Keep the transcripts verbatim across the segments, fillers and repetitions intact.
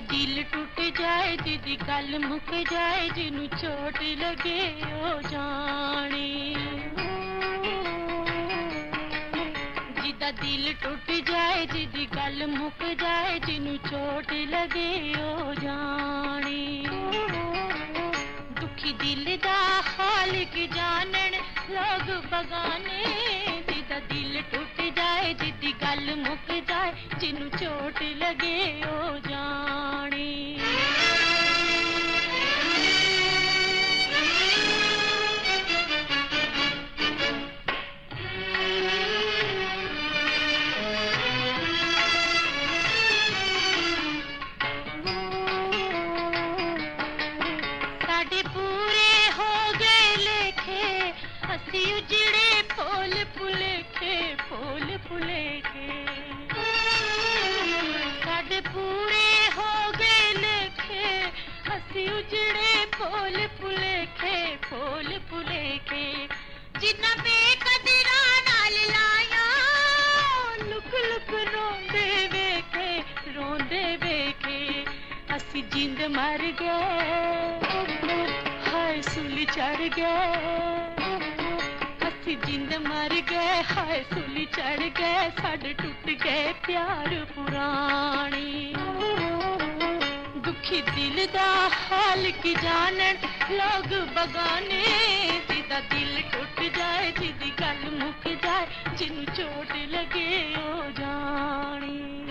दिल टूट जाए जिदी गल मुक जाए जिन्नू चोट लगे ओ जाने जिदा दिल टूट जाए जिदी गल मुक जाए जिन्नू चोट लगे ओ जाने दुखी दिल दा हाल की जानन लोग बगाने जिदा दिल टूट जाए जिदी गल मुक जाए जिन्नू चोट लगे ओ जाने साडे पूरे हो गए लेखे असी उजड़े फूल फुलेखे फूल फुलेखे साडे पूरे हो गए लेखे असी उजड़े फूल फुलेखे फूल फुलेखे जिन्ना बेकदरा नाल लाया लुक लुक रोंदे वेखे रोंदे वेखे असी जिंद मर गए हाय सुली चढ़ गए असी जिंद मर गए हाय सुली चढ़ गए साडे टूट गए प्यार पुराने दुखी दिल दा हाल की जानन लोग बगाने जिदा दिल टूट जाए जिदी गल मुक जाए जिन्नू चोट लगे ओ जाने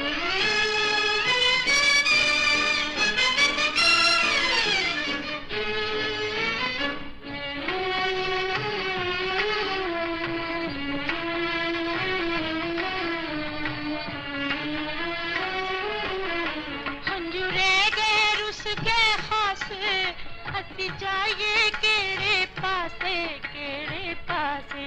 असी जाइए केड़े पासे केड़े पासे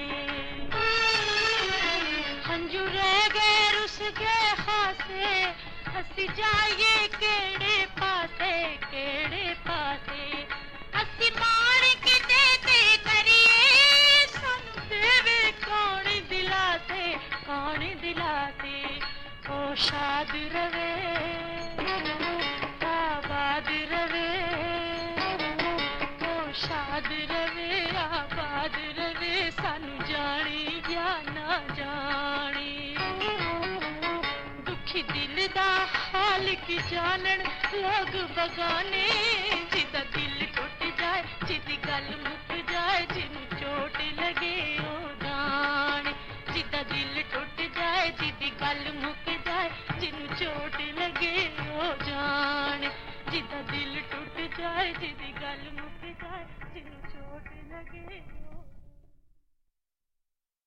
हंजू रह गए रुस गए हासे असी जाइए केड़े पासे केड़े पासे असी मान के देते करिए सानू देवे कौन दिलासे कौन दिलासे ओ शाद रवे आबाद रवे शाद रवे आबाद रवे सानू जाने या ना जाने दुखी दिल दा हाल की जानन लोग बगाने जिदा दिल टूट जाए जिदी गल मुक जाए जिन्नू चोट लगे ओ जाने जिदा दिल टूट जाए जिदी गल मुक जाए जिन्नू चोट लगे ओ जाने जिदा दिल टूट जाए जिदी गल मुक जाए जिन्नू चोट लगे ओ